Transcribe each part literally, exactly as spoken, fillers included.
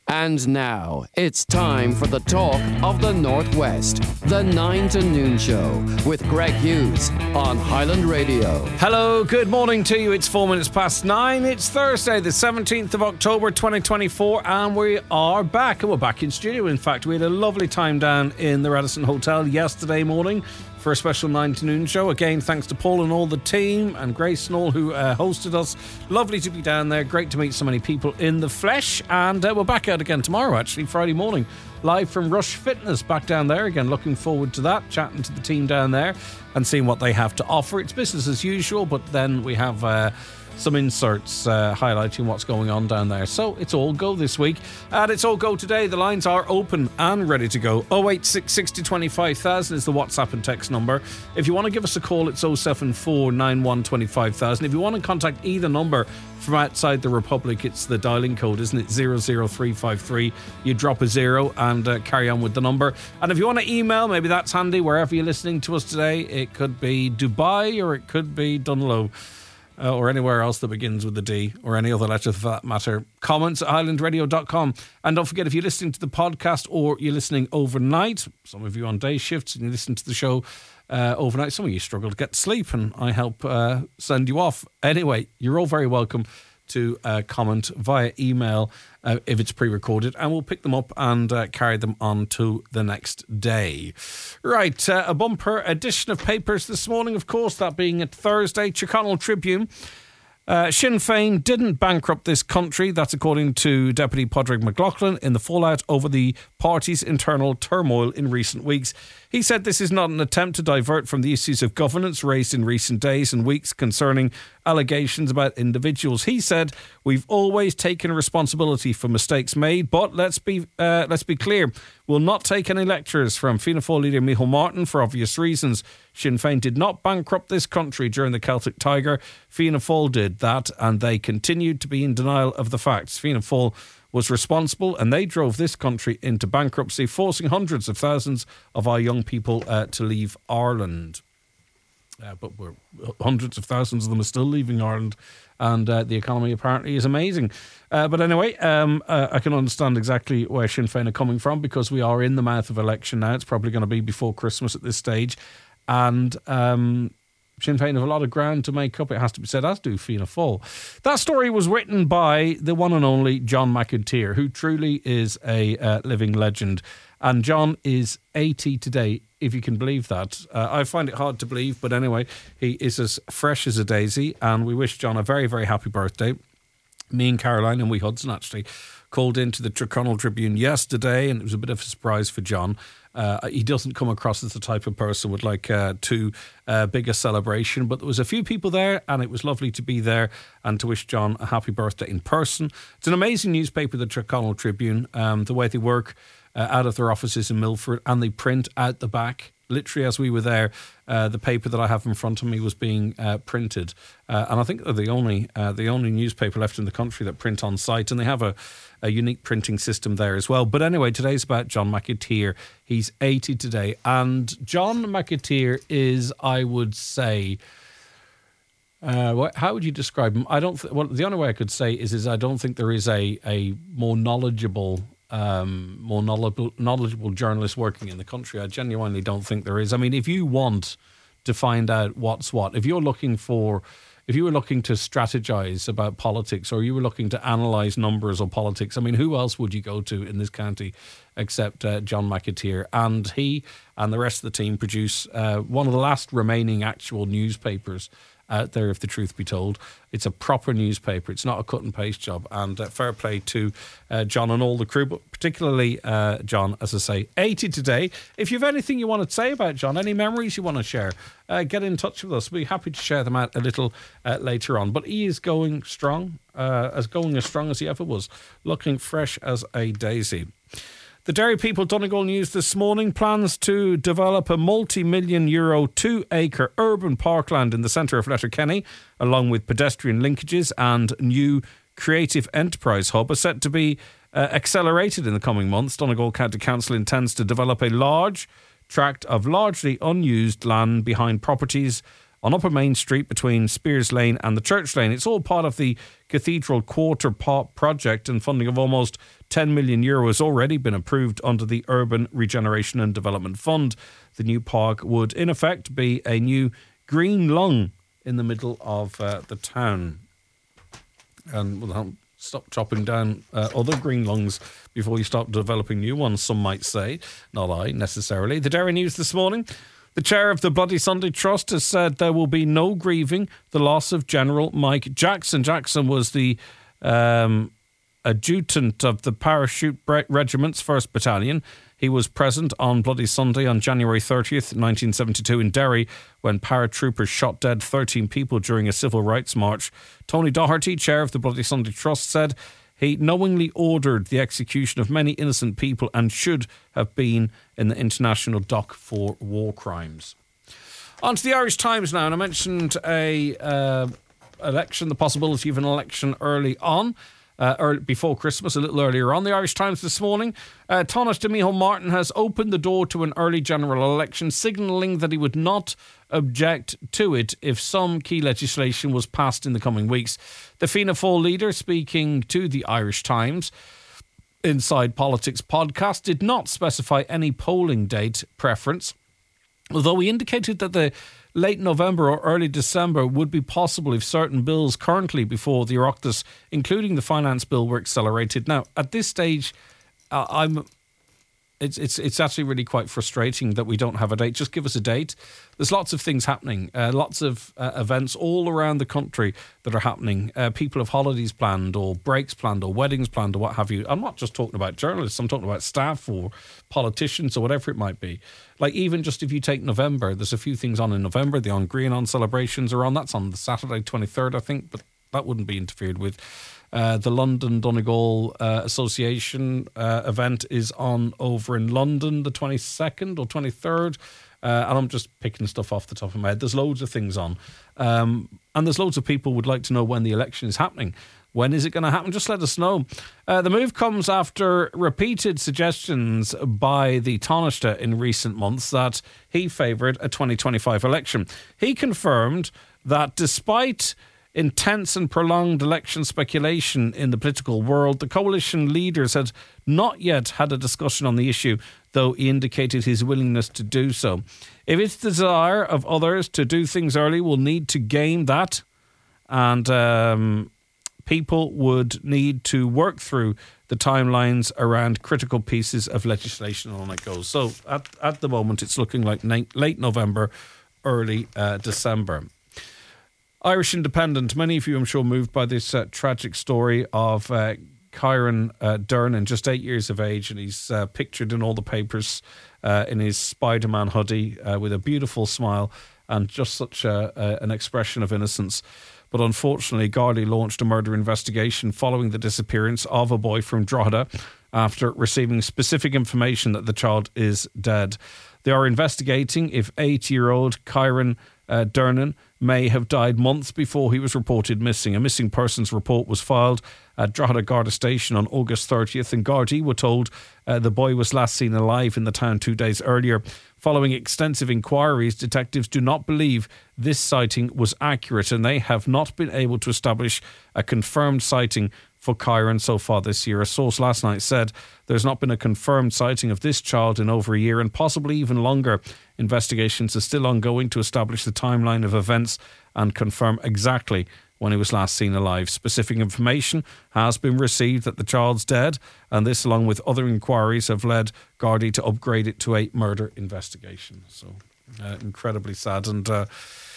And now, it's time for the talk of the Northwest. The nine to noon Show with Greg Hughes on Highland Radio. Hello, good morning to you. It's four minutes past nine. It's Thursday, the seventeenth of October, twenty twenty-four, and we are back. And we're back in studio. In fact, we had a lovely time down in the Radisson Hotel yesterday morning for a special nine to noon show. Again, thanks to Paul and all the team and Grace and all who uh, hosted us. Lovely to be down there. Great to meet so many people in the flesh. And uh, we're back out again tomorrow, actually, Friday morning. Live from Rush Fitness, back down there again. Looking forward to that, chatting to the team down there and seeing what they have to offer. It's business as usual, but then we have uh, some inserts uh, highlighting what's going on down there. So it's all go this week. And it's all go today. The lines are open and ready to go. oh eight six, sixty, twenty-five thousand is the WhatsApp and text number. If you want to give us a call, it's oh seven four, nine one, twenty-five thousand. If you want to contact either number from outside the Republic, it's the dialing code, isn't it? zero zero three five three. You drop a zero and uh, carry on with the number. And if you want to email, maybe that's handy wherever you're listening to us today. It could be Dubai or it could be Dunlow. Uh, or anywhere else that begins with a D, or any other letter for that matter. Comments at highland radio dot com. And don't forget, if you're listening to the podcast or you're listening overnight, some of you on day shifts and you listen to the show uh, overnight, some of you struggle to get to sleep and I help uh, send you off. Anyway, you're all very welcome to uh, comment via email uh, if it's pre-recorded, and we'll pick them up and uh, carry them on to the next day. Right, uh, a bumper edition of papers this morning, of course, that being at Thursday. Tyrconnell Tribune. Uh, Sinn Féin didn't bankrupt this country. That's according to Deputy Padraig McLaughlin in the fallout over the party's internal turmoil in recent weeks. He said this is not an attempt to divert from the issues of governance raised in recent days and weeks concerning allegations about individuals. He said, "We've always taken responsibility for mistakes made, but let's be uh, let's be clear, we'll not take any lectures from Fianna Fáil leader Micheál Martin for obvious reasons. Sinn Féin did not bankrupt this country during the Celtic Tiger. Fianna Fáil did that, and they continued to be in denial of the facts. Fianna Fáil was responsible, and they drove this country into bankruptcy, forcing hundreds of thousands of our young people uh, to leave Ireland." Uh, but we're, hundreds of thousands of them are still leaving Ireland, and uh, the economy apparently is amazing. Uh, but anyway, um, uh, I can understand exactly where Sinn Féin are coming from, because we are in the mouth of election now. It's probably going to be before Christmas at this stage. And um, Sinn Féin have a lot of ground to make up, it has to be said, as do Fianna Fáil. That story was written by the one and only John McAteer, who truly is a uh, living legend. And John is eighty today, if you can believe that. Uh, I find it hard to believe, but anyway, he is as fresh as a daisy, and we wish John a very, very happy birthday. Me and Caroline and wee Hudson actually called into the Tyrconnell Tribune yesterday, and it was a bit of a surprise for John. Uh, he doesn't come across as the type of person with like uh, too uh, big a celebration, but there was a few people there, and it was lovely to be there and to wish John a happy birthday in person. It's an amazing newspaper, the Tyrconnell Tribune, um, the way they work uh, out of their offices in Milford, and they print out the back. Literally, as we were there, uh, the paper that I have in front of me was being uh, printed, uh, and I think they're the only uh, the only newspaper left in the country that print on site, and they have a, a unique printing system there as well. But anyway, today's about John McAteer. He's eighty today, and John McAteer is, I would say, uh, what, how would you describe him? I don't. Th- well, the only way I could say is, is I don't think there is a a more knowledgeable. Um, more knowledgeable, knowledgeable journalist working in the country. I genuinely don't think there is. I mean, if you want to find out what's what, if you're looking for, if you were looking to strategize about politics, or you were looking to analyze numbers or politics, I mean, who else would you go to in this county except uh, John McAteer? And he and the rest of the team produce uh, one of the last remaining actual newspapers out there, if the truth be told. It's a proper newspaper. It's not a cut and paste job. And uh, fair play to uh, John and all the crew, but particularly uh, John, as I say, eighty today. If you have anything you want to say about John, any memories you want to share, uh, get in touch with us. We'll be happy to share them out a little uh, later on. But he is going strong, uh, as going as strong as he ever was, looking fresh as a daisy. The Derry People Donegal News this morning plans to develop a multi-million euro two-acre urban parkland in the centre of Letterkenny, along with pedestrian linkages and new creative enterprise hub, are set to be uh, accelerated in the coming months. Donegal County Council intends to develop a large tract of largely unused land behind properties on Upper Main Street between Spears Lane and the Church Lane. It's all part of the Cathedral Quarter project, and funding of almost ten million euro has already been approved under the Urban Regeneration and Development Fund. The new park would, in effect, be a new green lung in the middle of uh, the town. And we'll stop chopping down uh, other green lungs before you start developing new ones, some might say. Not I, necessarily. The Derry News this morning. The chair of the Bloody Sunday Trust has said there will be no grieving the loss of General Mike Jackson. Jackson was the um, adjutant of the Parachute Regiment's first Battalion. He was present on Bloody Sunday on January thirtieth, nineteen seventy-two in Derry when paratroopers shot dead thirteen people during a civil rights march. Tony Doherty, chair of the Bloody Sunday Trust, said he knowingly ordered the execution of many innocent people and should have been in the international dock for war crimes. On to the Irish Times now, and I mentioned a uh, election, the possibility of an election early on. Uh, early, before Christmas, a little earlier on. The Irish Times this morning, uh, Taoiseach Micheál Martin has opened the door to an early general election, signalling that he would not object to it if some key legislation was passed in the coming weeks. The Fianna Fáil leader, speaking to the Irish Times Inside Politics podcast, did not specify any polling date preference, although he indicated that the late November or early December would be possible if certain bills currently before the Oireachtas, including the finance bill, were accelerated. Now, at this stage, uh, I'm. It's it's it's actually really quite frustrating that we don't have a date. Just give us a date. There's lots of things happening, uh, lots of uh, events all around the country that are happening. Uh, people have holidays planned or breaks planned or weddings planned or what have you. I'm not just talking about journalists. I'm talking about staff or politicians or whatever it might be. Like even just if you take November, there's a few things on in November. The On Green On celebrations are on. That's on the Saturday twenty-third, I think, but that wouldn't be interfered with. Uh, the London Donegal uh, Association uh, event is on over in London the twenty-second or twenty-third. Uh, and I'm just picking stuff off the top of my head. There's loads of things on. Um, and there's loads of people who would like to know when the election is happening. When is it going to happen? Just let us know. Uh, the move comes after repeated suggestions by the Taoiseach in recent months that he favoured a twenty twenty-five election. He confirmed that despite intense and prolonged election speculation in the political world, the coalition leaders had not yet had a discussion on the issue, though he indicated his willingness to do so. If it's the desire of others to do things early, we'll need to game that, and um, people would need to work through the timelines around critical pieces of legislation, and on it goes. So at, at the moment, it's looking like late November, early uh, December. Irish Independent. Many of you, I'm sure, moved by this uh, tragic story of uh, Kieran uh, Durnan, just eight years of age, and he's uh, pictured in all the papers uh, in his Spider-Man hoodie uh, with a beautiful smile and just such a, a, an expression of innocence. But unfortunately, Gardaí launched a murder investigation following the disappearance of a boy from Drogheda after receiving specific information that the child is dead. They are investigating if eight-year-old Kieran uh, Durnan may have died months before he was reported missing. A missing persons report was filed at Drogheda Garda Station on August thirtieth, and Gardaí were told uh, the boy was last seen alive in the town two days earlier. Following extensive inquiries, detectives do not believe this sighting was accurate, and they have not been able to establish a confirmed sighting for Kieran so far this year. A source last night said there's not been a confirmed sighting of this child in over a year, and possibly even longer. Investigations are still ongoing to establish the timeline of events and confirm exactly when he was last seen alive. Specific information has been received that the child's dead, and this, along with other inquiries, have led Gardaí to upgrade it to a murder investigation. So, uh, incredibly sad. And uh,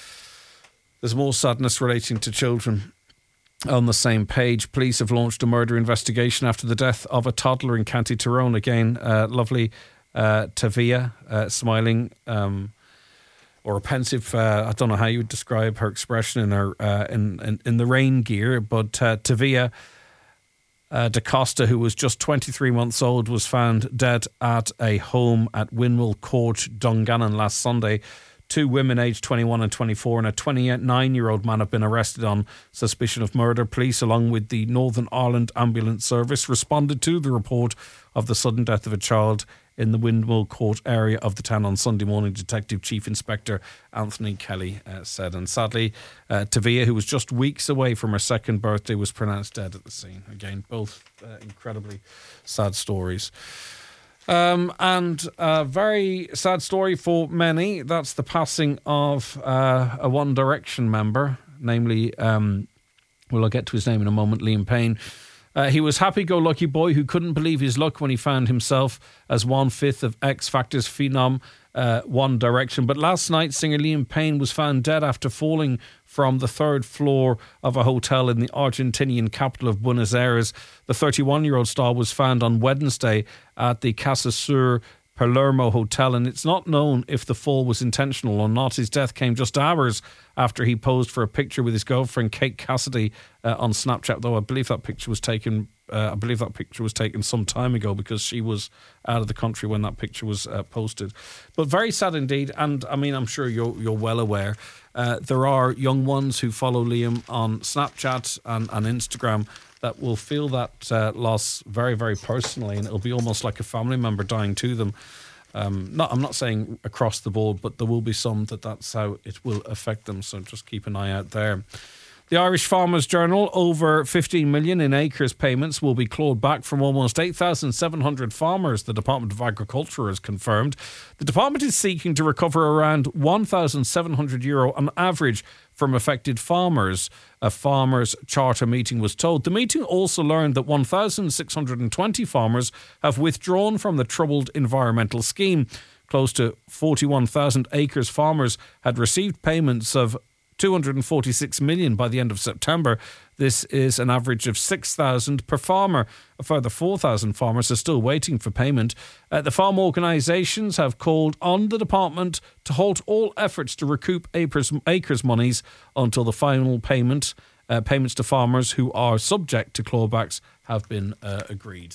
there's more sadness relating to children. On the same page, police have launched a murder investigation after the death of a toddler in County Tyrone. Again, uh, lovely uh, Tavia, uh, smiling um, or pensive. Uh, I don't know how you would describe her expression in her uh, in, in in the rain gear, but uh, Tavia uh, Da Costa, who was just twenty-three months old, was found dead at a home at Winwell Court, Dungannon, last Sunday. Two women aged twenty-one and twenty-four and a twenty-nine-year-old man have been arrested on suspicion of murder. Police, along with the Northern Ireland Ambulance Service, responded to the report of the sudden death of a child in the Windmill Court area of the town on Sunday morning, Detective Chief Inspector Anthony Kelly uh, said. And sadly, uh, Tavia, who was just weeks away from her second birthday, was pronounced dead at the scene. Again, both uh, incredibly sad stories. Um, and a very sad story for many. That's the passing of uh, a One Direction member, namely, um, well, I'll get to his name in a moment, Liam Payne. Uh, he was happy-go-lucky boy who couldn't believe his luck when he found himself as one-fifth of X Factor's phenom uh, One Direction. But last night, singer Liam Payne was found dead after falling from the third floor of a hotel in the Argentinian capital of Buenos Aires. The thirty-one-year-old star was found on Wednesday at the Casa Sur Palermo Hotel, and it's not known if the fall was intentional or not. His death came just hours after he posed for a picture with his girlfriend Kate Cassidy uh, on Snapchat, though I believe that picture was taken uh, I believe that picture was taken some time ago because she was out of the country when that picture was uh, posted. But very sad indeed, and I mean, I'm sure you're you're well aware uh, there are young ones who follow Liam on Snapchat and, and Instagram that will feel that uh, loss very, very personally, and it'll be almost like a family member dying to them. Um, not, I'm not saying across the board, but there will be some that that's how it will affect them, so just keep an eye out there. The Irish Farmers Journal, over fifteen million in acres payments will be clawed back from almost eight thousand seven hundred farmers, the Department of Agriculture has confirmed. The department is seeking to recover around one thousand seven hundred euro on average from affected farmers. A farmers' charter meeting was told. The meeting also learned that one thousand six hundred twenty farmers have withdrawn from the troubled environmental scheme. Close to forty-one thousand acres farmers had received payments of two hundred forty-six million by the end of September. This is an average of six thousand per farmer. A further four thousand farmers are still waiting for payment. Uh, the farm organisations have called on the department to halt all efforts to recoup acres, acres monies until the final payment uh, payments to farmers who are subject to clawbacks have been uh, agreed.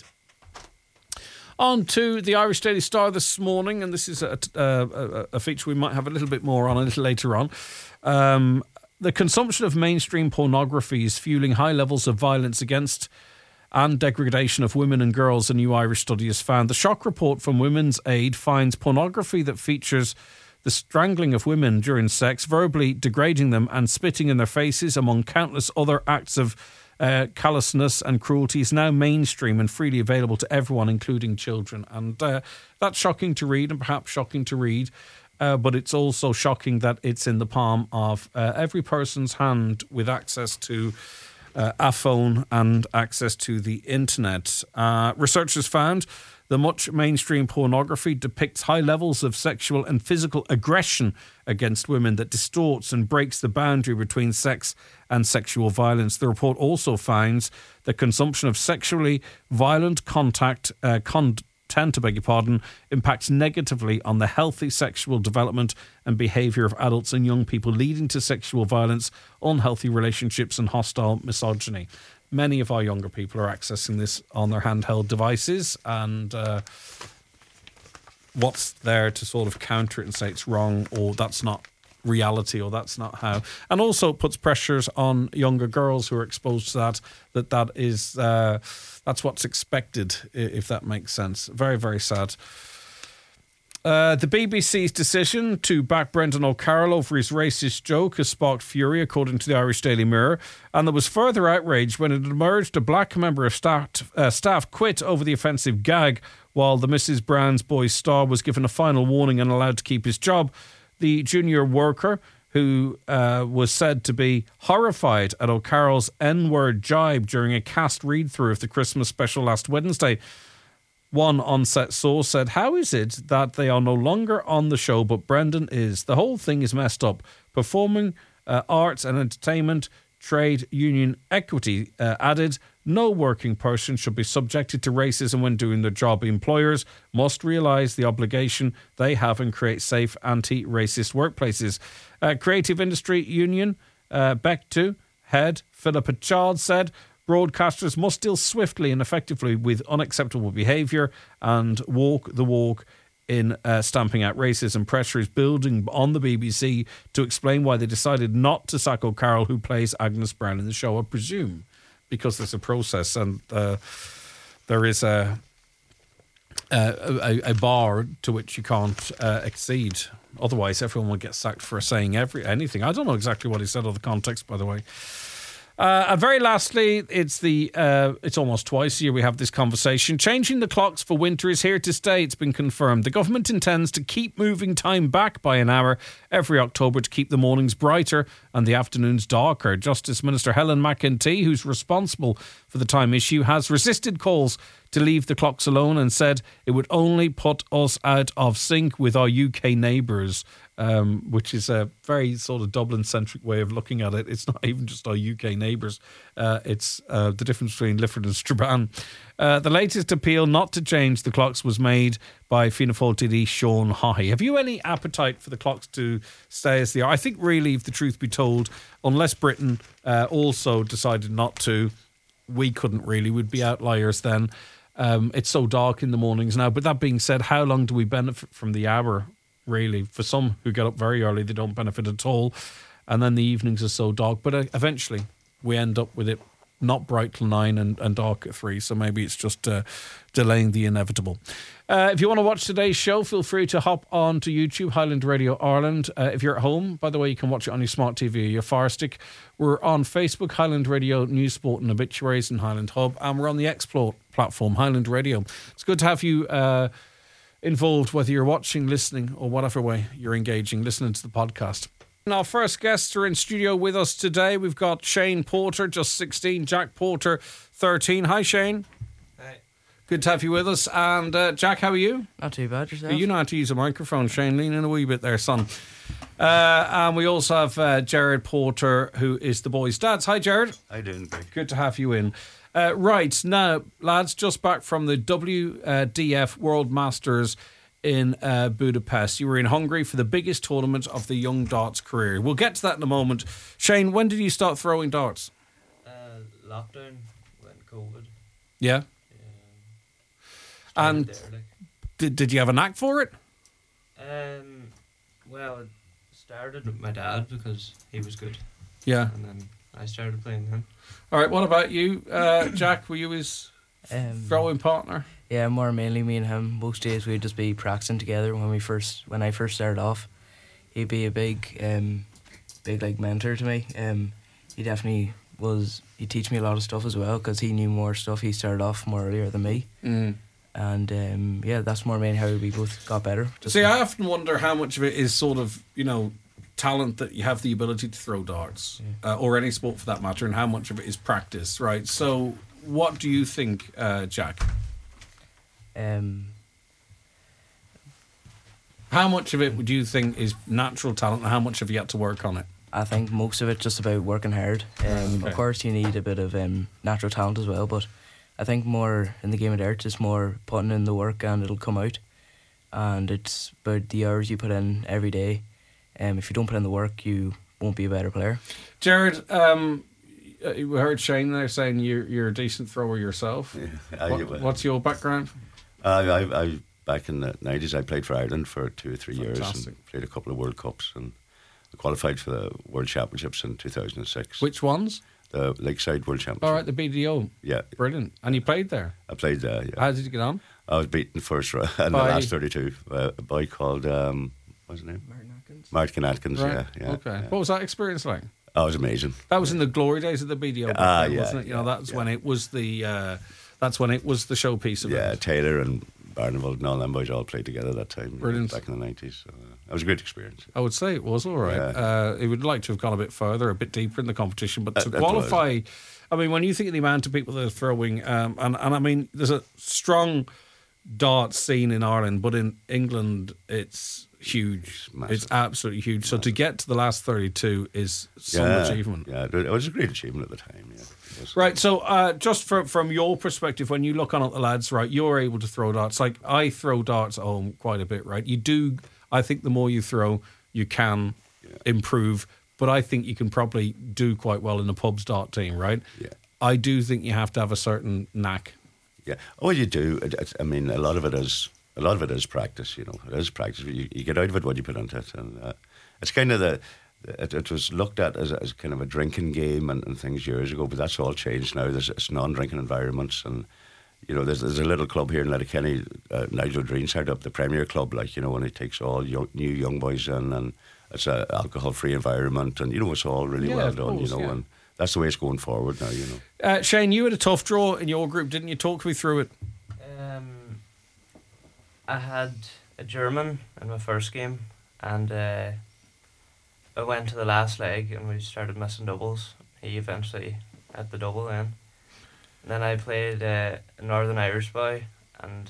On to the Irish Daily Star this morning, and this is a, a, a feature we might have a little bit more on a little later on. Um, the consumption of mainstream pornography is fueling high levels of violence against and degradation of women and girls, a new Irish study has found. The shock report from Women's Aid finds pornography that features the strangling of women during sex, verbally degrading them and spitting in their faces, among countless other acts of Uh, callousness and cruelty, is now mainstream and freely available to everyone, including children. And uh, that's shocking to read, and perhaps shocking to read, uh, but it's also shocking that it's in the palm of uh, every person's hand with access to uh, a phone and access to the internet. Uh, researchers found that much mainstream pornography depicts high levels of sexual and physical aggression against women that distorts and breaks the boundary between sex and sexual violence. The report also finds that consumption of sexually violent contact uh, content, I beg your pardon, impacts negatively on the healthy sexual development and behaviour of adults and young people, leading to sexual violence, unhealthy relationships and hostile misogyny. Many of our younger people are accessing this on their handheld devices, and uh, what's there to sort of counter it and say it's wrong, or that's not reality, or that's not how. And also it puts pressures on younger girls who are exposed to that, that that is, uh, that's what's expected, if that makes sense. Very, very sad. Uh, the B B C's decision to back Brendan O'Carroll over his racist joke has sparked fury, according to the Irish Daily Mirror, and there was further outrage when it emerged a black member of staff, uh, staff quit over the offensive gag, while the Missus Brown's Boys star was given a final warning and allowed to keep his job. The junior worker, who uh, was said to be horrified at O'Carroll's N-word jibe during a cast read-through of the Christmas special last Wednesday. One on-set source said, "How is it that they are no longer on the show, but Brendan is? The whole thing is messed up. Performing uh, arts and entertainment, trade union equity uh, added, no working person should be subjected to racism when doing their job. Employers must realise the obligation they have and create safe anti-racist workplaces." Uh, Creative Industry Union, uh, B E C T U head Philippa Child said, "Broadcasters must deal swiftly and effectively with unacceptable behaviour and walk the walk in uh, stamping out racism. Pressure is building on the B B C to explain why they decided not to sack O'Carroll, who plays Agnes Brown in the show, I presume, because there's a process and uh, there is a uh, a, a bar to which you can't uh, exceed. Otherwise, everyone will get sacked for saying every anything. I don't know exactly what he said or the context, by the way. Uh, and very lastly, it's the uh, it's almost twice a year we have this conversation. Changing the clocks for winter is here to stay. It's been confirmed. The government intends to keep moving time back by an hour every October to keep the mornings brighter and the afternoons darker. Justice Minister Helen McEntee, who's responsible for the time issue, has resisted calls to leave the clocks alone and said it would only put us out of sync with our U K neighbours. Um, which is a very sort of Dublin-centric way of looking at it. It's not even just our U K neighbours. Uh, it's uh, the difference between Lifford and Strabane. Uh, the latest appeal not to change the clocks was made by Fianna Fáil T D Sean Haughey. Have you any appetite for the clocks to stay as they are? I think really, if the truth be told, unless Britain uh, also decided not to, we couldn't really. We'd be outliers then. Um, it's so dark in the mornings now. But that being said, how long do we benefit from the hour? Really, for some who get up very early, they don't benefit at all, and then the evenings are so dark. But uh, eventually, we end up with it not bright till nine and, and dark at three. So maybe it's just uh, delaying the inevitable. Uh, if you want to watch today's show, feel free to hop on to YouTube, Highland Radio Ireland. Uh, if you're at home, by the way, you can watch it on your smart T V or your Fire Stick. We're on Facebook, Highland Radio News, Sport and Obituaries and Highland Hub, and we're on the X-Plort platform, Highland Radio. It's good to have you Uh, involved, whether you're watching, listening, or whatever way you're engaging, listening to the podcast. And our first guests are in studio with us today. We've got Shane Porter, just sixteen, Jack Porter, thirteen. Hi, Shane. Hi. Good to have you with us. And uh, Jack, how are you? Not too bad, yourself? You know how to use a microphone, Shane. Lean in a wee bit there, son. Uh, and we also have uh, Jared Porter, who is the boys' dad. Hi, Jared. How you doing, Greg? Good to have you in. Uh, right, now, lads, just back from the W D F World Masters in uh, Budapest. You were in Hungary for the biggest tournament of the young darts career. We'll get to that in a moment. Shane, when did you start throwing darts? Uh, lockdown, when COVID. Yeah? Yeah. And There, like. did, did you have a knack for it? Um, well, it started with my dad because he was good, Yeah. and then I started playing then. All right, what about you, uh, Jack? Were you his Um, throwing partner? Yeah, more mainly me and him. Most days we'd just be practicing together. When we first, when I first started off, he'd be a big, um, big like mentor to me. Um, he definitely was. He'd teach me a lot of stuff as well because he knew more stuff. He started off more earlier than me, Mm. and um, yeah, that's more mainly how we both got better. Just See, I often wonder how much of it is sort of, you know, talent that you have the ability to throw darts, Yeah. uh, or any sport for that matter, and how much of it is practice, right? So, what do you think, uh, Jack? um, How much of it would you think is natural talent, and how much have you had to work on it? I think most of it's just about working hard. Um, okay. Of course, you need a bit of um, natural talent as well, but I think more in the game of darts, it's more putting in the work and it'll come out. And it's about the hours you put in every day. Um, if you don't put in the work, you won't be a better player. Jared, um, we heard Shane there saying you're, you're a decent thrower yourself. Yeah, I- What- what's your background? Uh, I, I back in the nineties, I played for Ireland for two or three years Fantastic. and played a couple of World Cups and qualified for the World Championships in two thousand six. Which ones? The Lakeside World Championship. All right, the B D O. Yeah, Brilliant. And you played there? I played there. Yeah, How did you get on? I was beaten first round in the By- last thirty-two. Uh, a boy called um, what's his name? Martin Atkins. Martin Atkins. Right. Yeah, yeah. Okay. yeah. What was that experience like? That was amazing. That was in the glory days of the B D O, back Ah, then, yeah, wasn't it? You know, yeah, that's yeah. when it was the uh, that's when it was the showpiece of Yeah, it. Taylor and Barneveld and all them boys all played together that time. you know, Brilliant. Back in the nineties. So, uh, it was a great experience. I would say it was all right. Yeah. Uh, it would like to have gone a bit further, a bit deeper in the competition, but to That- that qualify, I mean, when you think of the amount of people that are throwing, um, and and I mean, there's a strong darts scene in Ireland, but in England, it's huge. It's massive. It's absolutely huge. So to get to the last thirty-two is some yeah, achievement. Yeah, it was a great achievement at the time. Yeah. It was- Right, so uh, just from from your perspective, when you look on at the lads, right, you're able to throw darts. Like I throw darts at home quite a bit, right? You do. I think the more you throw, you can improve. But I think you can probably do quite well in a pub's dart team, right? Yeah. I do think you have to have a certain knack. Yeah. Oh, you do. It, it, I mean, a lot of it is a lot of it is practice. You know, it is practice. You, you get out of it what you put into it, and uh, it's kind of the. It, it was looked at as, as kind of a drinking game and, and things years ago, but that's all changed now. There's it's non-drinking environments, and you know, there's there's a little club here in Letterkenny, uh, Nigel Green started up the Premier Club, like, you know, when he takes all young, new young boys in, and it's a alcohol-free environment, and, you know, it's all really Yeah, well of done, course, you know, yeah. and that's the way it's going forward now, you know. Uh, Shane, you had a tough draw in your group, didn't you? Talk me through it. Um, I had a German in my first game, and uh, I went to the last leg and we started missing doubles. He eventually had the double then. And then I played uh, a Northern Irish boy, and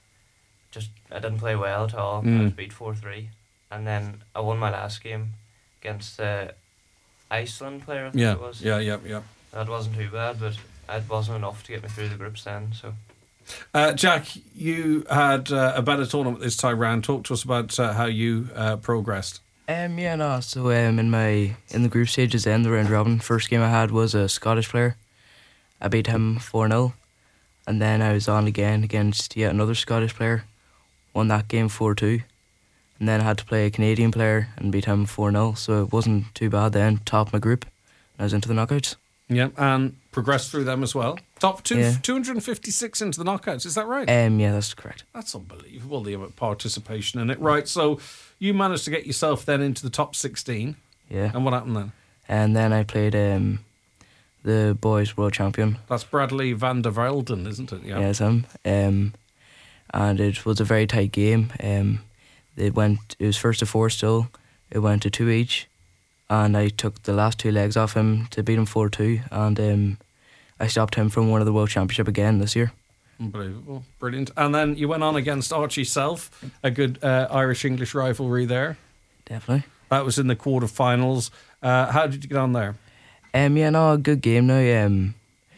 just I didn't play well at all. Mm. I was beat four three. And then I won my last game against the Iceland player, I think Yeah, it was. yeah, yeah, yeah. That wasn't too bad, but it wasn't enough to get me through the groups then, so... Uh, Jack, you had uh, a better tournament this time round. Talk to us about uh, how you uh, progressed. Um, yeah, no. So um, in my in the group stages, then the round robin, first game I had was a Scottish player. I beat him four nil, and then I was on again against yet another Scottish player. Won that game four two, and then I had to play a Canadian player and beat him four nil. So it wasn't too bad then. Topped my group, and I was into the knockouts. Yeah, and progressed through them as well. Top two, Yeah. two hundred fifty-six into the knockouts, is that right? Um, yeah, that's correct. That's unbelievable, the participation in it. Right, so you managed to get yourself then into the top sixteen. Yeah, And what happened then? and then I played um, the boys world champion. That's Bradley van der Velden, isn't it? Yeah, it's him. Um, and it was a very tight game. Um, it went. It was first to four still. It went to two each, and I took the last two legs off him to beat him four two, and um, I stopped him from winning the world championship again this year. Unbelievable. Brilliant. And then you went on against Archie Self, a good uh, Irish-English rivalry there. Definitely. That was in the quarterfinals. Uh, how did you get on there? Um, yeah, no, a good game now. Um,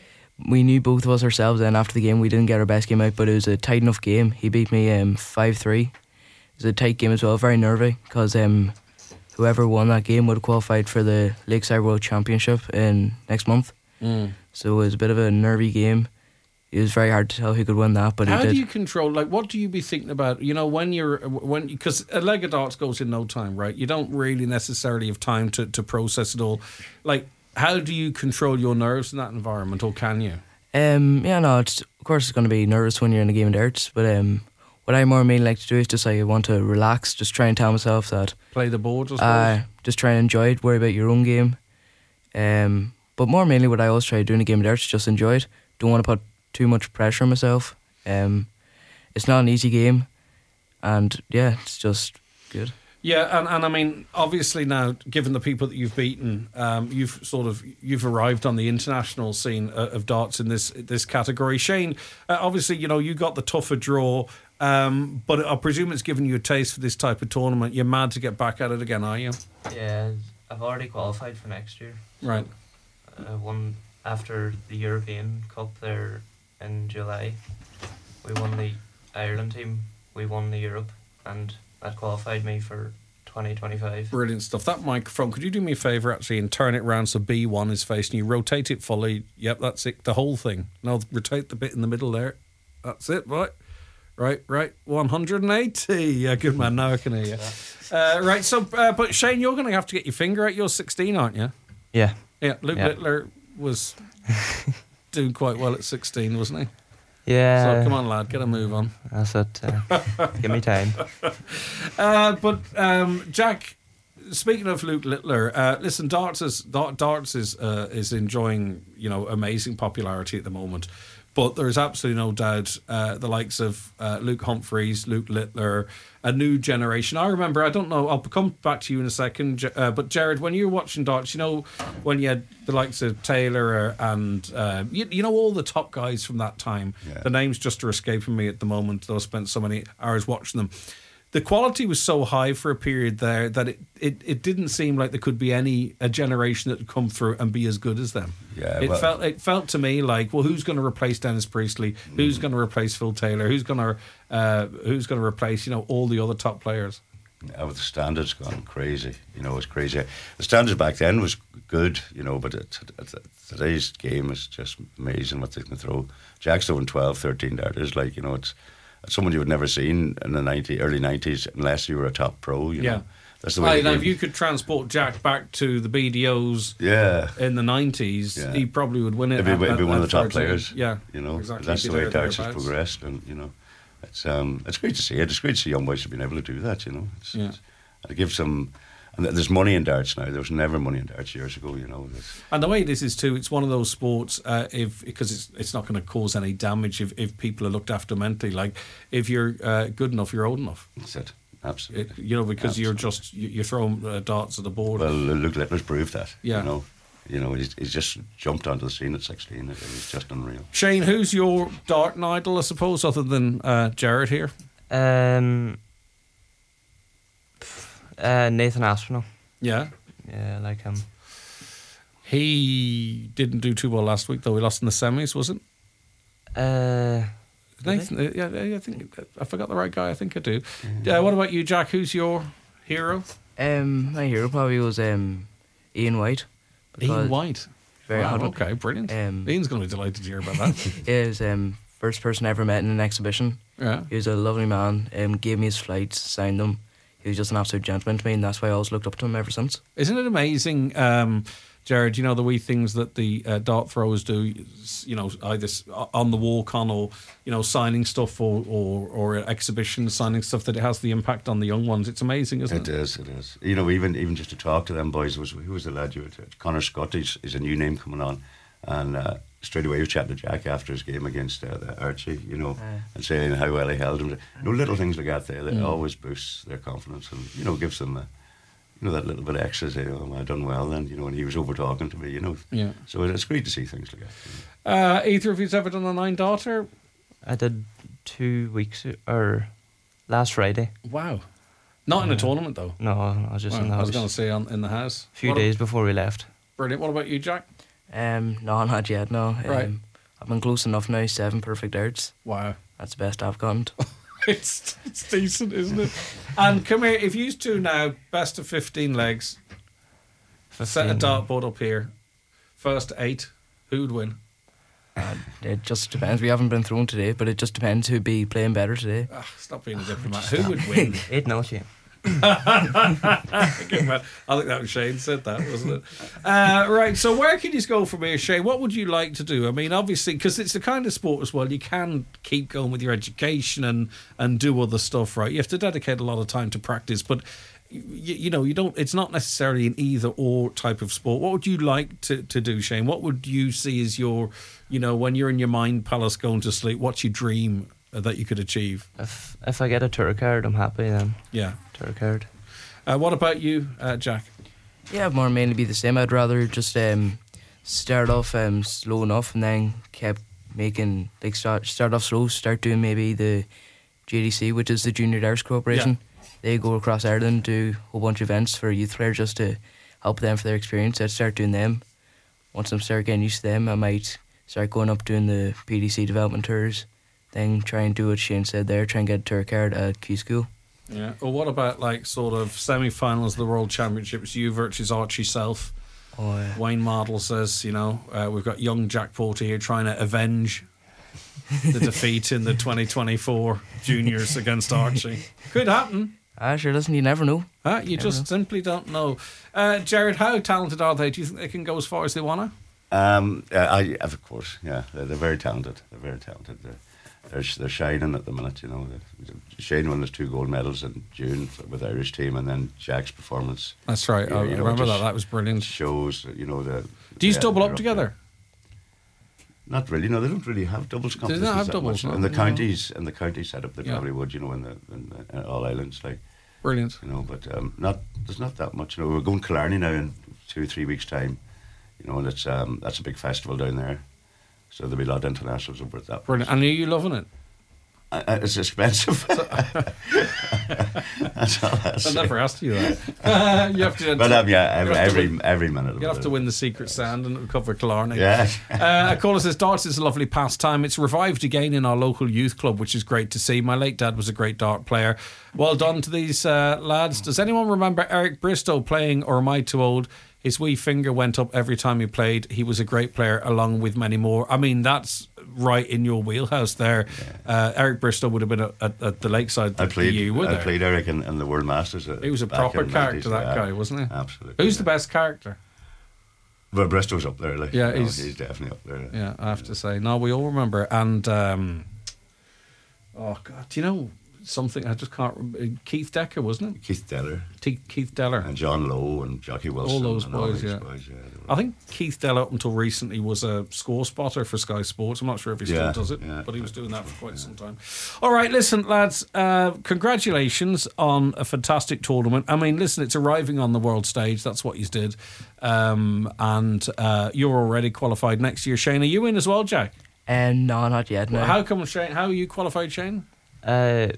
we knew both of us ourselves, and after the game we didn't get our best game out, but it was a tight enough game. He beat me um five three. It was a tight game as well, very nervy, because um, whoever won that game would have qualified for the Lakeside World Championship in next month. Mm. So it was a bit of a nervy game. It was very hard to tell who could win that, but How he did. do you control, like, what do you be thinking about, you know, when you're, when, because a leg of darts goes in no time, right? You don't really necessarily have time to, to process it all. Like, how do you control your nerves in that environment, or can you? Um, yeah, no, it's, of course it's going to be nervous when you're in a game of darts, but um, what I more mainly like to do is just like I want to relax, just try and tell myself that Play the boards, I suppose? uh, just try and enjoy it, worry about your own game. Um, but more mainly what I always try to do in a game of darts is just enjoy it. Don't want to put too much pressure on myself. Um, it's not an easy game, and yeah, it's just good. Yeah, and, and I mean, obviously now, given the people that you've beaten, um, you've sort of you've arrived on the international scene of, of darts in this this category. Shane, uh, obviously, you know, you got the tougher draw, um, but I presume it's given you a taste for this type of tournament. You're mad to get back at it again, are you? Yeah, I've already qualified for next year. Right. I won after the European Cup there in July. We won the Ireland team, we won the Europe, and that qualified me for twenty twenty-five. Brilliant stuff. That microphone, could you do me a favour actually and turn it round so B one is facing you? Rotate it fully. Yep, that's it. The whole thing. No, rotate the bit in the middle there. That's it, right? Right, right. one hundred eighty. Yeah, good man. Now I can hear you. Uh, right, so, uh, but Shane, you're going to have to get your finger out. You're sixteen, aren't you? Yeah. Yeah, Luke Yeah. Littler was doing quite well at sixteen, wasn't he? Yeah. So come on, lad, get a move on. That's it. Uh, give me time. Uh, but um, Jack, speaking of Luke Littler, uh, listen, darts is dart, darts is uh, is enjoying, you know, amazing popularity at the moment. But there is absolutely no doubt uh, the likes of uh, Luke Humphreys, Luke Littler, a new generation. I remember, I don't know, I'll come back to you in a second, J- uh, but Jared, when you were watching darts, you know, when you had the likes of Taylor and, uh, you, you know, all the top guys from that time, Yeah. the names just are escaping me at the moment, though I spent so many hours watching them. The quality was so high for a period there that it, it, it didn't seem like there could be any a generation that would come through and be as good as them. Yeah, it well- felt it felt to me like, well, who's going to replace Dennis Priestley? Who's going to replace Phil Taylor? Who's going to uh, who's going to replace, you know, all the other top players? Yeah, with the standards gone crazy, you know, it's crazy. The standards back then was good, you know, but it, it, it, today's game is just amazing what they can throw. Jack's throwing twelve, thirteen darters, like, you know, it's, it's someone you would never seen in the ninety, early nineties unless you were a top pro, you Yeah. know. that's the way. Right, the now, game- if you could transport Jack back to the B D Os yeah. in the nineties, Yeah. he probably would win it. It'd be, at- it'd be at- one of at the top thirteen. players. Yeah, you know, exactly. that's He'd the be way there, Darts has thereabouts. progressed, and you know, it's um, it's great to see it. It's great to see young boys have been able to do that. You know, it's, Yeah. it's, it gives them. And there's money in darts now. There was never money in darts years ago. You know, it's, And the way this is too, it's one of those sports. Uh, if because it's it's not going to cause any damage if, if people are looked after mentally. Like if you're uh, good enough, you're old enough. that's it. It, Absolutely. you know, because you're Absolutely. just you- you're throwing uh, darts at the board. Well, Luke Littler's proved that. Yeah. You know, you know, he's, he's just jumped onto the scene at sixteen. It, it was just unreal. Shane, who's your dart idol, I suppose, other than uh, Jared here? Um, uh, Nathan Aspinall. Yeah. Yeah, I like him. He didn't do too well last week, though. He lost in the semis, was it? Uh, Did Nathan, uh, yeah, yeah, I think I forgot the right guy. I think I do. Uh, what about you, Jack? Who's your hero? Um, my hero probably was um, Ian White. Ian because White. Very Wow, hard. okay, brilliant. Um, Ian's going to be delighted to hear about that. He was um, first person I ever met in an exhibition. Yeah. He was a lovely man. Um, gave me his flights, signed them. He was just an absolute gentleman to me, and that's why I always looked up to him ever since. Isn't it amazing, um, Jared? You know the wee things that the uh, dart throwers do. You know, either s- on the walk on or you know signing stuff or or, or exhibitions, signing stuff that it has the impact on the young ones. It's amazing, isn't It it? is, it is. You know, even even just to talk to them boys, was who was the lad you were to? Connor Scott is, is a new name coming on, and uh, straight away he was chatting to Jack after his game against uh, the Archie, you know, Aye. and saying how well he held him. You know, little things like that there that Mm. always boosts their confidence and you know gives them a, you know that little bit of extra. Say, oh, I done well then, you know, and he was over talking to me, you know. Yeah. So it's great to see things like that. You know. Uh, either of you's ever done a nine darter? I did two weeks or last Friday. Wow. Not in a tournament though. No, I was just Well, in the I house. was going to say on, in the house. A few What- days before we left. Brilliant. What about you, Jack? Um, no, not yet, no. Um, Right. I've been close enough now, seven perfect darts. Wow. That's the best I've gotten. to. it's it's decent, isn't it? And come here, if you two now, best of fifteen legs, set a fifteen. dartboard up here, first eight, who'd win? Uh, it just depends. We haven't been thrown today, but it just depends who'd be playing better today. Ah, stop being a diplomat. Who would win? Eight no Shane. Good man. I think that was Shane said that, wasn't it? Uh, right, so where can you go from here, Shane? What would you like to do? I mean, obviously, because it's the kind of sport as well, you can keep going with your education and, and do other stuff, right? You have to dedicate a lot of time to practice, but you, you know, you don't. It's not necessarily an either or type of sport. What would you like to, to do, Shane? What would you see as your, you know, when you're in your mind palace going to sleep? What's your dream that you could achieve? If if I get a tour card, I'm happy then. Yeah. Tour card. Uh, what about you, uh, Jack? Yeah, it'd more mainly be the same. I'd rather just um, start off um, slow enough and then kept making, like, start, start off slow, start doing maybe the J D C, which is the Junior Darts Corporation. They go across Ireland, do a whole bunch of events for youth players just to help them for their experience. I'd start doing them. Once I start getting used to them, I might start going up doing the P D C development tours. Then try and do what Shane said there, try and get a tour card at Q School. Yeah. Or what about like sort of semi-finals of the World Championships? You versus Archie Self. Oh, uh, Wayne Mardle says, you know, uh, we've got young Jack Porter here trying to avenge the defeat in the twenty twenty-four juniors against Archie. Could happen. ah, sure, listen, you never know. Huh? You just simply don't know. Uh, Jared, how talented are they? Do you think they can go as far as they want to? Um, uh, I, of course, yeah, they're, they're very talented. They're very talented. They're, they're, they're shining at the minute, you know. They're, Shane won his two gold medals in June with the Irish team, and then Jack's performance That's right. Yeah, I you know, remember just- that. That was brilliant. shows, you know, the. Do you the- double they're up together? there. Not really. No, they don't really have doubles they competitions. not have that doubles, much. no? In the No. counties, in the county setup, they Yeah. probably would, you know, in the, in the in all islands, like. Brilliant. You know, but um, not there's not that much. You know, we're going to Killarney now in two or three weeks' time. You know, and it's um, that's a big festival down there. So there'll be a lot of internationals over at that. Brilliant. And are you loving it? Uh, uh, it's expensive. That's all I I say. never asked you that. Uh, you have to. But um, yeah, every you have to every, win- every minute. of You have it. to win the secret sand and recover Killarney. Yeah. Uh, a caller says darts is a lovely pastime. It's revived again in our local youth club, which is great to see. My late dad was a great dart player. Well done to these uh, lads. Does anyone remember Eric Bristow playing, or am I too old? his wee finger went up every time he played. He was a great player, along with many more. I mean, that's right in your wheelhouse there. Yeah. Uh, Eric Bristow would have been at, at, at the Lakeside. I played. You, I there? played Eric in, in the World Masters. Uh, he was a proper character, that yeah. guy, wasn't he? Absolutely. Who's yeah. the best character? Well, Bristow's up there. Like, yeah, you know, he's, he's definitely up there. Yeah, I have to say. No, we all remember. And um, oh God, do you know something? I just can't remember. Keith Decker, wasn't it? Keith Deller. T- Keith Deller. And John Lowe and Jockey Wilson. All those and boys, all these yeah. boys, yeah. I think Keith Deller, up until recently, was a score spotter for Sky Sports. I'm not sure if he still yeah, does it, yeah, but he was doing that for quite yeah. some time. All right, listen, lads, uh, congratulations on a fantastic tournament. I mean, listen, it's arriving on the world stage. That's what you did. Um, and uh, you're already qualified next year. Shane, are you in as well, Jack? Um, no, not yet, no. Well, how come, Shane? How are you qualified, Shane? Uh,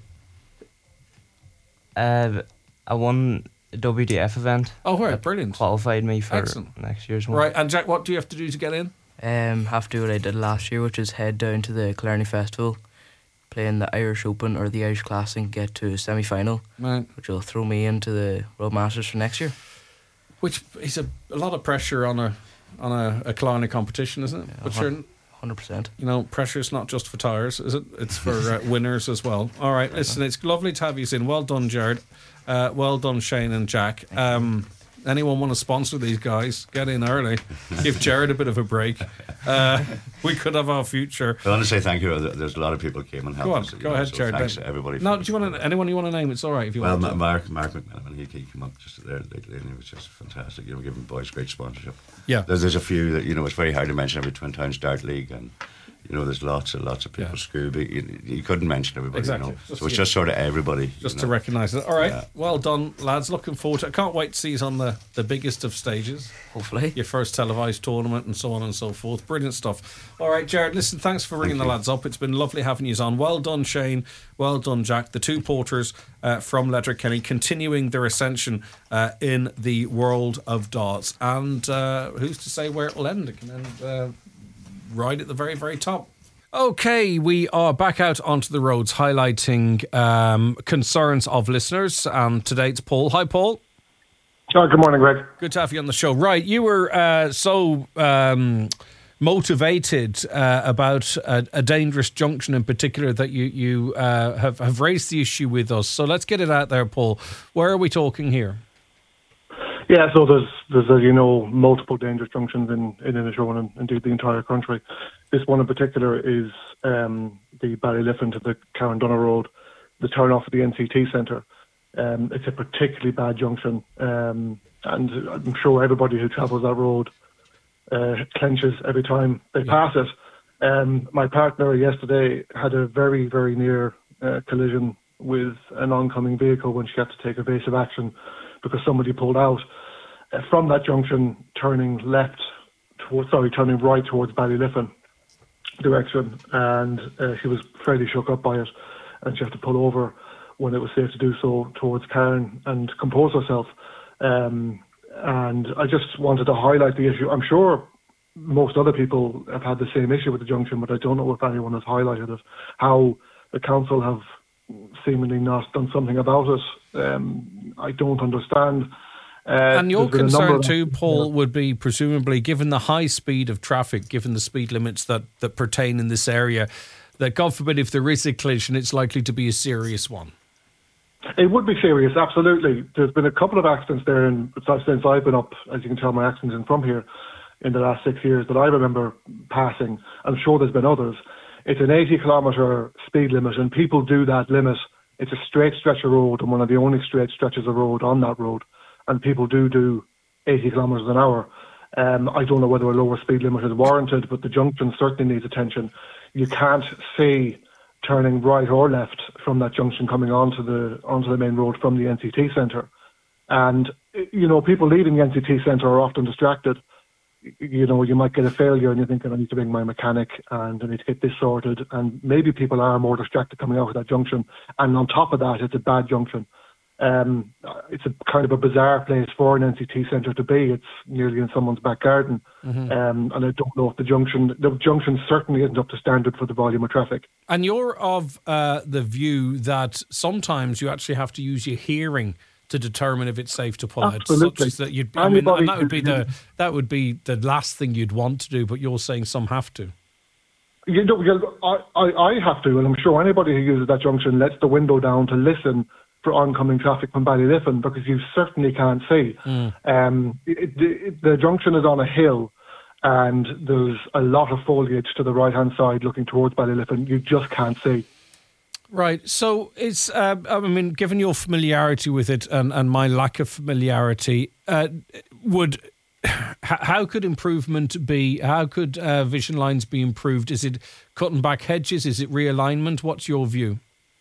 uh, I won a W D F event. Oh, right, brilliant. Qualified me for Excellent. next year's one. Right, and Jack, what do you have to do to get in? Um, have to do what I did last year, which is head down to the Killarney Festival, play in the Irish Open or the Irish Classic, and get to a semi-final, right. which will throw me into the World Masters for next year. Which is a, a lot of pressure on a on a, a Killarney competition, isn't it? Yeah, but you're, one hundred percent. You know, pressure is not just for tyres, is it? It's for uh, winners as well. All right, listen, it's lovely to have you in. Well done, Jared. Uh, well done, Shane and Jack. Um, anyone want to sponsor these guys? Get in early. Give Jared a bit of a break. Uh, we could have our future. I want to say thank you. There's a lot of people came and helped Go on, us. go know, ahead, so Jared. Thanks to everybody. No, do you want to, anyone you want to name? It's all right if you well, want to. Mark, Mark McMillan, he, he came up just there lately and he was just fantastic. You know, giving boys great sponsorship. Yeah. There's, there's a few that, you know, it's very hard to mention every Twin Towns Dart League and, you know, there's lots and lots of people. Yeah. Scooby, you, you couldn't mention everybody, Exactly. you know. Just, so it's yeah. just sort of everybody. Just you to know. recognise it. All right. Yeah. Well done, lads. Looking forward to it. I can't wait to see you on the, the biggest of stages. Hopefully. Your first televised tournament and so on and so forth. Brilliant stuff. All right, Jared, listen, thanks for ringing Thank the you. lads up. It's been lovely having you on. Well done, Shane. Well done, Jack. The two porters uh, from Letterkenny continuing their ascension uh, in the world of darts. And uh, who's to say where it'll end? It can end uh, right at the very, very top. Okay, we are back out onto the roads highlighting um, concerns of listeners. And today it's Paul. Hi, Paul. Oh, good morning, Greg. Good to have you on the show. Right, you were uh, so um, motivated uh, about a, a dangerous junction in particular that you, you uh, have, have raised the issue with us. So let's get it out there, Paul. Where are we talking here? Yeah, so there's, there's as you know, multiple dangerous junctions in, in Inishowen and indeed the entire country. This one in particular is um, the Ballyliffin to the Carandunna Road, the turn off at the N C T Centre. Um, it's a particularly bad junction, um, and I'm sure everybody who travels that road uh, clenches every time they pass it. Um, my partner yesterday had a very, very near uh, collision with an oncoming vehicle when she had to take evasive action because somebody pulled out uh, from that junction, turning left towards, sorry, turning right towards Ballyliffin direction, and uh, she was fairly shook up by it, and she had to pull over when it was safe to do so towards Cairn and compose herself. Um, and I just wanted to highlight the issue. I'm sure most other people have had the same issue with the junction, but I don't know if anyone has highlighted it, how the council have seemingly not done something about it. Um, I don't understand. Uh, and your there's been a number concern of- too, Paul, would be presumably, given the high speed of traffic, given the speed limits that, that pertain in this area, that God forbid if there is a collision, it's likely to be a serious one. It would be serious, absolutely. There's been a couple of accidents there, and since I've been up, as you can tell, my accidents in from here in the last six years that I remember passing. I'm sure there's been others. It's an eighty kilometre speed limit, and people do that limit. It's a straight stretch of road, and one of the only straight stretches of road on that road, and people do do eighty kilometres an hour. Um, I don't know whether a lower speed limit is warranted, but the junction certainly needs attention. You can't see turning right or left from that junction coming onto the onto the main road from the N C T Centre. And, you know, people leaving the N C T Centre are often distracted. You know, you might get a failure and you're thinking, I need to ring my mechanic and I need to get this sorted. And maybe people are more distracted coming out of that junction. And on top of that, it's a bad junction. Um, it's a kind of a bizarre place for an N C T Centre to be. It's nearly in someone's back garden. Mm-hmm. Um, and I don't know if the junction, the junction certainly isn't up to standard for the volume of traffic. And you're of uh, the view that sometimes you actually have to use your hearing to determine if it's safe to pull Absolutely. out. Such as that you'd, I mean, Anybody and that would be who- the that would be the last thing you'd want to do. But you're saying some have to. You know, you- I, I, I have to, and I'm sure anybody who uses that junction lets the window down to listen for oncoming traffic from Ballyliffin, because you certainly can't see. Mm. Um, it, it, the junction is on a hill, and there's a lot of foliage to the right-hand side looking towards Ballyliffin. You just can't see. Right. So it's, uh, I mean, given your familiarity with it and, and my lack of familiarity, uh, would h- how could improvement be? How could uh, vision lines be improved? Is it cutting back hedges? Is it realignment? What's your view?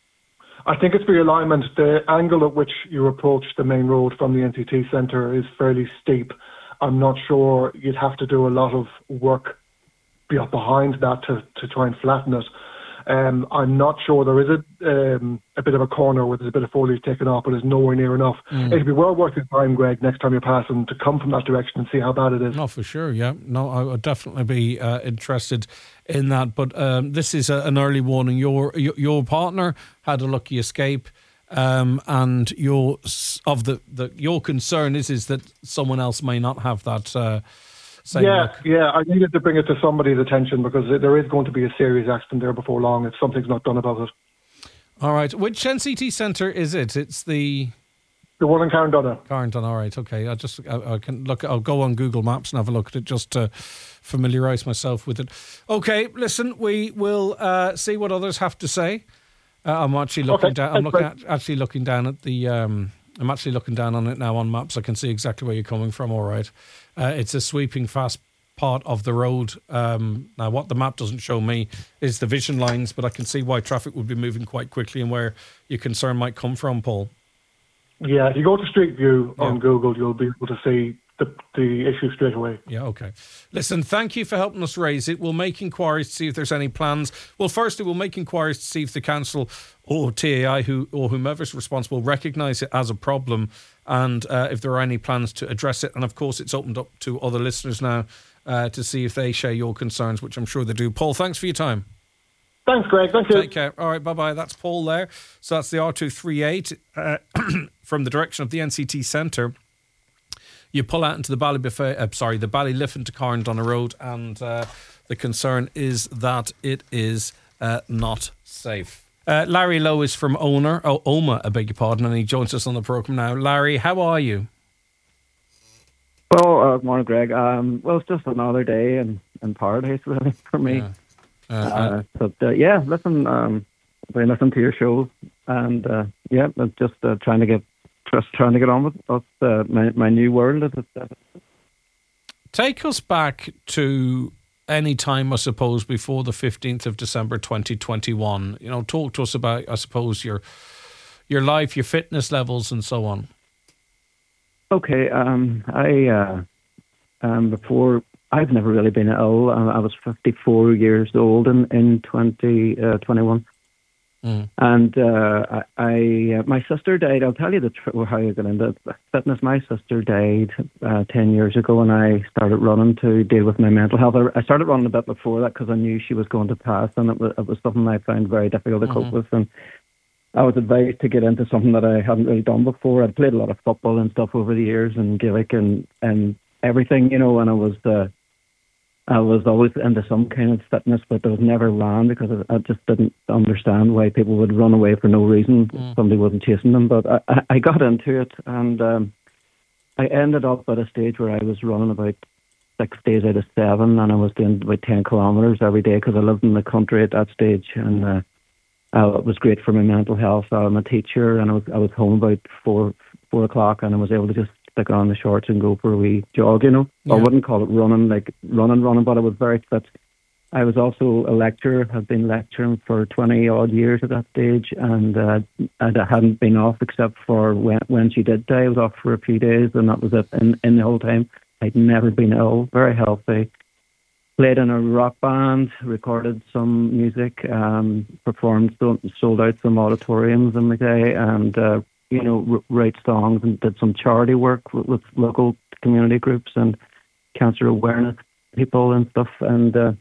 I think it's realignment. The angle at which you approach the main road from the N C T centre is fairly steep. I'm not sure you'd have to do a lot of work be- behind that to, to try and flatten it. Um, I'm not sure. There is a um, a bit of a corner where there's a bit of foliage taken off, but it's nowhere near enough. Mm. It'd be well worth your time, Greg, next time you're passing, to come from that direction and see how bad it is. No, for sure. Yeah. No, I would definitely be uh, interested in that. But um, this is a, an early warning. Your, your your partner had a lucky escape, um, and your of the, the your concern is is that someone else may not have that. Uh, same Yeah, luck. yeah. I needed to bring it to somebody's attention, because there is going to be a serious accident there before long if something's not done about it. All right. Which N C T centre is it? It's the The one in Carndonagh. Carrington. All right. Okay. I just I, I can look. I'll go on Google Maps and have a look at it just to familiarise myself with it. Okay. Listen, we will uh, see what others have to say. Uh, I'm actually looking Okay, down. I'm that's looking at, actually looking down at the. Um, I'm actually looking down on it now on maps. I can see exactly where you're coming from. All right. Uh, it's a sweeping fast part of the road. Um, now, what the map doesn't show me is the vision lines, but I can see why traffic would be moving quite quickly and where your concern might come from, Paul. Yeah, if you go to Street View Yeah. on Google, you'll be able to see the, the issue straight away. Yeah, okay. Listen, thank you for helping us raise it. We'll make inquiries to see if there's any plans. Well, firstly, we'll make inquiries to see if the council or T A I who or whomever's responsible recognise it as a problem, and uh, if there are any plans to address it. And of course, it's opened up to other listeners now uh, to see if they share your concerns, which I'm sure they do. Paul, thanks for your time. Thanks, Greg. Thank you. Take care. All right, bye-bye. That's Paul there. So that's the R two thirty-eight uh, from the direction of the N C T Centre. You pull out into the Ballybuffet, uh, sorry, the Ballyliffin to Carndonagh Road, and uh, the concern is that it is uh, not safe. Uh, Larry Lowe is from Owner, oh, Oma, I beg your pardon, and he joins us on the programme now. Larry, how are you? Well, uh, morning, Greg. Um, well, it's just another day in, in paradise, really, for me. Yeah. Uh, Uh, but uh, yeah, listen, um, I've been listening to your show, and uh, yeah, I'm just uh, trying to get just trying to get on with, with uh, my my new world. As it, Take us back to any time, I suppose, before the fifteenth of December twenty twenty-one. You know, talk to us about, I suppose, your your life, your fitness levels, and so on. Okay, um, I uh, um, before I've never really been ill. I, I was fifty-four years old in in twenty twenty-one. Mm. And uh, I, I uh, my sister died. I'll tell you the tr- how you get into fitness. My sister died uh, ten years ago, and I started running to deal with my mental health. I, I started running a bit before that because I knew she was going to pass, and it was, it was something I found very difficult to Mm-hmm. cope with. And I was advised to get into something that I hadn't really done before. I'd played a lot of football and stuff over the years, and Gaelic and and everything, you know. And I was uh, I was always into some kind of fitness, but I was never ran because I, I just didn't understand why people would run away for no reason. Mm. Somebody wasn't chasing them. But I, I- I got into it, and um, I ended up at a stage where I was running about six days out of seven, and I was doing about ten kilometres every day because I lived in the country at that stage, and uh, uh, it was great for my mental health. I'm a teacher, and I was I was home about four four o'clock, and I was able to just stick on the shorts and go for a wee jog, you know. Yeah. I wouldn't call it running, like running, running, but I was very fit. I was also a lecturer, had been lecturing for twenty odd years at that stage, and uh, I hadn't been off except for when, when she did die. I was off for a few days, and that was it. In, in the whole time, I'd never been ill, very healthy. Played in a rock band, recorded some music, um, performed, sold, sold out some auditoriums in the day, and uh, you know, r- write songs and did some charity work with, with local community groups and cancer awareness people and stuff. And uh,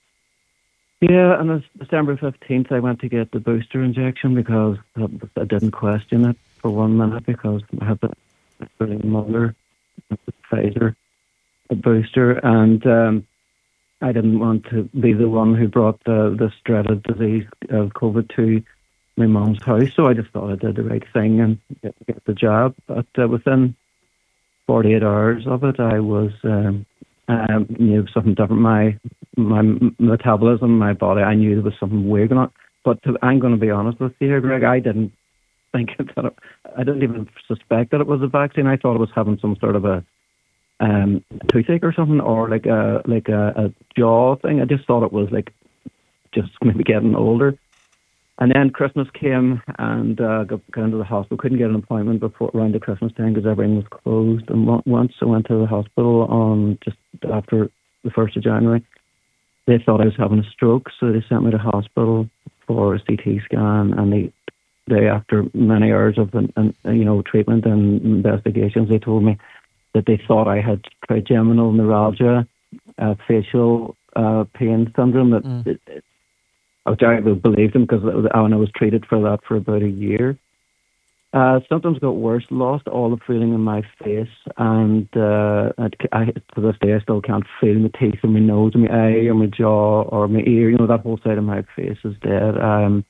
yeah, and on December fifteenth, I went to get the booster injection because I, I didn't question it. for one minute because I had the William Muller, the Pfizer a booster, and um, I didn't want to be the one who brought the, this dreaded disease of COVID to my mum's house, so I just thought I did the right thing and get, get the jab. But uh, within forty-eight hours of it, I was um, um, knew something different. My my metabolism, my body, I knew there was something weird going on. But to, I'm going to be honest with you here, Greg, I didn't think that it, I didn't even suspect that it was a vaccine. I thought it was having some sort of a um, toothache or something, or like a like a, a jaw thing. I just thought it was like just maybe getting older. And then Christmas came, and uh, got, got into the hospital. Couldn't get an appointment before around the Christmas time because everything was closed. And once I went to the hospital on just after the first of January, they thought I was having a stroke, so they sent me to hospital for a C T scan. And they, they after many hours of an, an, you know treatment and investigations, they told me that they thought I had trigeminal neuralgia, uh, facial uh, pain syndrome. That mm. it, it, I believed them because I was treated for that for about a year. Uh, symptoms got worse, lost all the feeling in my face, and uh, I, to this day I still can't feel my teeth or my nose or my eye or my jaw or my ear. You know, that whole side of my face is dead. Um,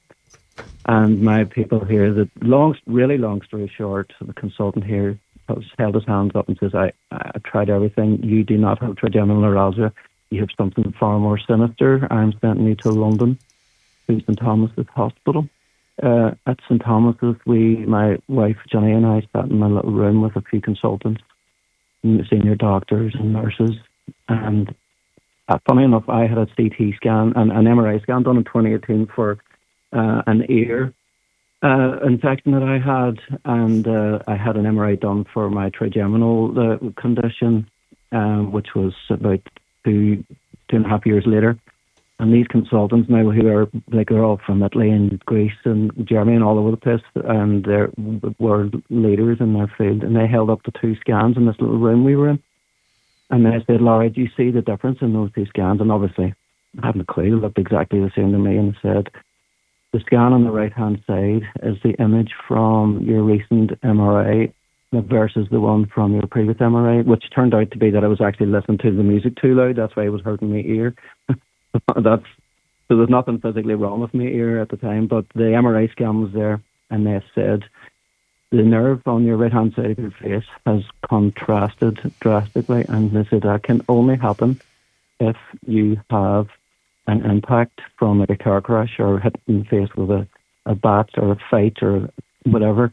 and my people here, the long, really long story short, the consultant here has held his hands up and says, I, I tried everything. You do not have trigeminal neuralgia. You have something far more sinister. I'm sending you to London, to St Thomas's Hospital. Uh, at St Thomas's, we, my wife Jenny and I, sat in my little room with a few consultants, senior doctors and nurses. And uh, funny enough, I had a C T scan and an M R I scan done in twenty eighteen for uh, an ear uh, infection that I had, and uh, I had an M R I done for my trigeminal uh, condition, um, which was about two two and a half years later. And these consultants now, who are like they're all from Italy and Greece and Germany and all over the place, and they were leaders in their field, and they held up the two scans in this little room we were in, and they said, "Laura, do you see the difference in those two scans?" And obviously, I hadn't a clue. They looked exactly the same to me, and said, "The scan on the right hand side is the image from your recent M R I versus the one from your previous M R I," which turned out to be that I was actually listening to the music too loud. That's why it was hurting my ear. That's so there's nothing physically wrong with my ear at the time, but the M R I scan was there, and they said the nerve on your right hand side of your face has contrasted drastically, and they said that can only happen if you have an impact from like a car crash or hitting the face with a, a bat or a fight or whatever,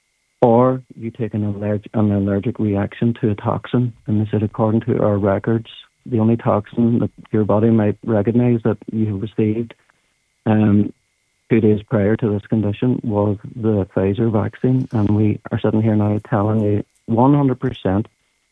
or you take an, allerg- an allergic reaction to a toxin. And they said according to our records, the only toxin that your body might recognize that you have received um, two days prior to this condition was the Pfizer vaccine. And we are sitting here now telling you one hundred percent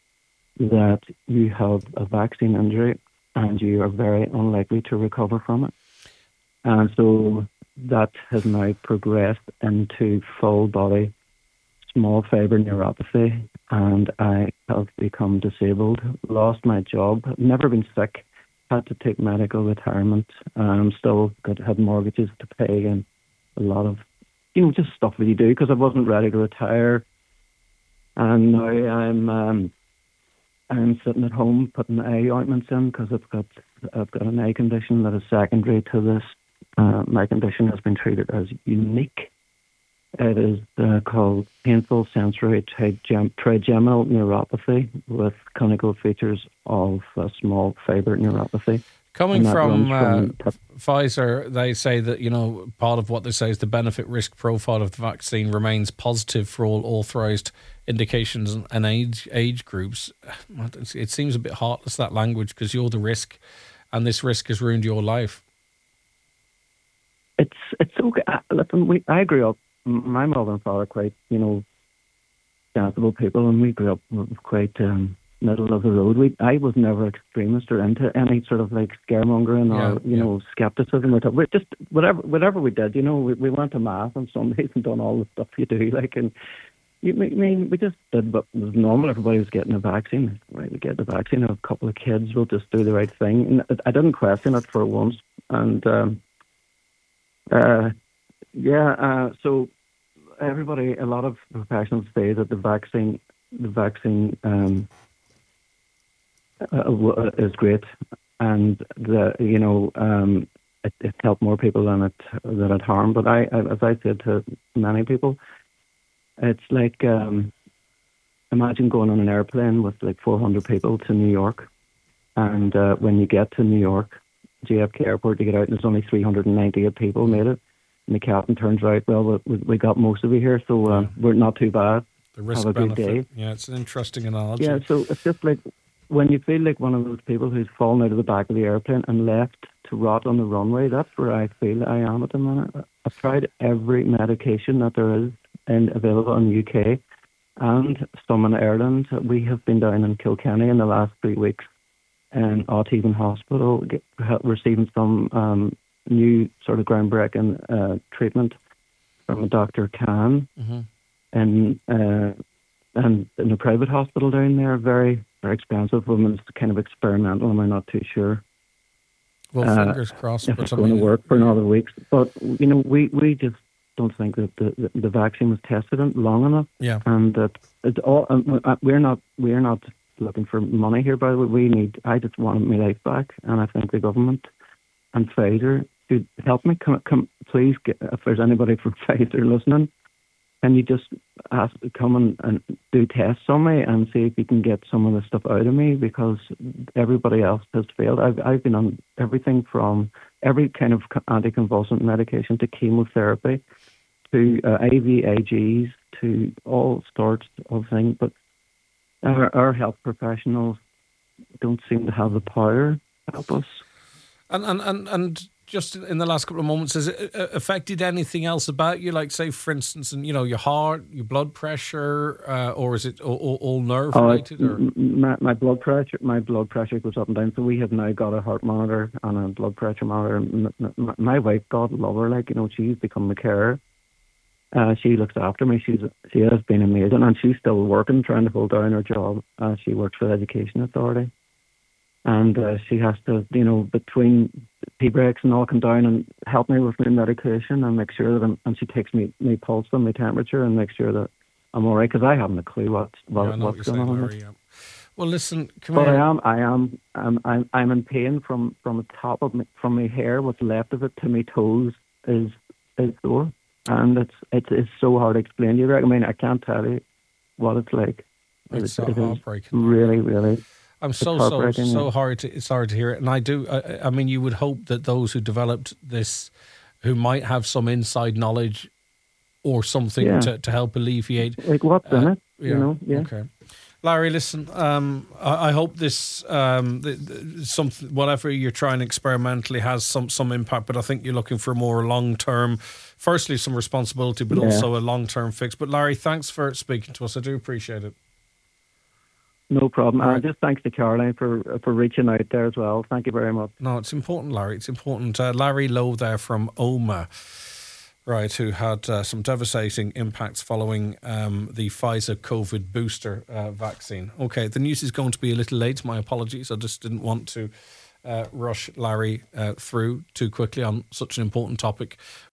that you have a vaccine injury and you are very unlikely to recover from it. And so that has now progressed into full body small fibre neuropathy, and I have become disabled, lost my job, never been sick, had to take medical retirement, um, still got had mortgages to pay and a lot of, you know, just stuff that you do because I wasn't ready to retire. And now I'm um, I'm sitting at home putting eye ointments in because I've got I've got an eye condition that is secondary to this. Uh, my condition has been treated as unique. It is uh, called painful sensory trigem- trigeminal neuropathy with clinical features of uh, small fibre neuropathy. Coming from, from uh, Pfizer, they say that, you know, part of what they say is the benefit risk profile of the vaccine remains positive for all authorised indications and age age groups. It seems a bit heartless, that language, because you're the risk and this risk has ruined your life. It's it's okay. Listen, we, I grew up, my mother and father are quite, you know, sensible people, and we grew up quite um, middle of the road. We, I was never extremist or into any sort of like scaremongering or, yeah, you yeah. know, skepticism or t- we just whatever whatever we did, you know, we, we went to mass on Sundays and done all the stuff you do, like, and you I mean we just did what was normal. Everybody was getting a vaccine, right? We get the vaccine, a couple of kids will just do the right thing, and I didn't question it for once, and um, uh, yeah, uh, so everybody, a lot of professionals say that the vaccine, the vaccine um, uh, w- is great, and the you know um, it, it helped more people than it than it harmed. But I, I, as I said to many people, it's like um, imagine going on an airplane with like four hundred people to New York, and uh, when you get to New York, J F K Airport, you get out and there's only three hundred ninety-eight people made it. And the captain turns out, well, we, we got most of you here, so uh, yeah. we're not too bad. The risk Have a benefit. good day. Yeah, it's an interesting analogy. Yeah, so it's just like when you feel like one of those people who's fallen out of the back of the airplane and left to rot on the runway, that's where I feel I am at the minute. I've tried every medication that there is and available in the U K and some in Ireland. We have been down in Kilkenny in the last three weeks in Autism Hospital get, receiving some um, new sort of groundbreaking uh, treatment from a Doctor Khan, mm-hmm. and uh, and in a private hospital down there, very very expensive. Women's kind of experimental. I'm not too sure. Well, uh, fingers crossed. If but it's I going mean, to work for another week, but you know, we, we just don't think that the, the, the vaccine was tested long enough. Yeah, and that it all. Um, we're not we're not looking for money here. By the way, we need. I just wanted my life back, and I think the government and Pfizer should help me. Come, come, please. Get, if there's anybody from Pfizer listening, can you just ask, come and, and do tests on me and see if you can get some of the stuff out of me, because everybody else has failed. I've I've been on everything from every kind of anticonvulsant medication to chemotherapy to uh, I V A Gs to all sorts of things, but our, our health professionals don't seem to have the power to help us. And and, and, and just in the last couple of moments, has it affected anything else about you? Like, say, for instance, and you know, your heart, your blood pressure, uh, or is it all, all, all nerve related? Uh, or my, my blood pressure, my blood pressure goes up and down. So we have now got a heart monitor and a blood pressure monitor. My, my wife, God love her, like you know, she's become a carer. Uh, she looks after me. She's she has been amazing, and she's still working, trying to hold down her job. Uh, she works for the Education Authority. And uh, she has to, you know, between tea breaks and all, come down and help me with my medication and make sure that I'm, and she takes me, my pulse and my temperature and make sure that I'm all right, because I haven't a clue what, what, yeah, what's going on. Larry, yeah. Well, listen, come but here. I am, I am, I'm, I'm, I'm in pain from, from the top of me, from my hair, what's left of it, to my toes is, is sore. And it's, it's, it's so hard to explain to you. I mean, I can't tell you what it's like. It's it, so it heartbreaking. Really, really. I'm so so so hard to sorry to hear it, and I do. I, I mean, you would hope that those who developed this, who might have some inside knowledge, or something yeah. to, to help alleviate. Like what's uh, in it, yeah. you know? Yeah. Okay, Larry, listen. Um, I, I hope this um, the, the, something whatever you're trying experimentally has some some impact. But I think you're looking for more long term. Firstly, some responsibility, but yeah. also a long term fix. But Larry, thanks for speaking to us. I do appreciate it. No problem. And right. just thanks to Caroline for for reaching out there as well. Thank you very much. No, it's important, Larry. It's important. Uh, Larry Lowe there from Omagh, right, who had uh, some devastating impacts following um, the Pfizer COVID booster uh, vaccine. Okay, the news is going to be a little late. My apologies. I just didn't want to uh, rush Larry uh, through too quickly on such an important topic.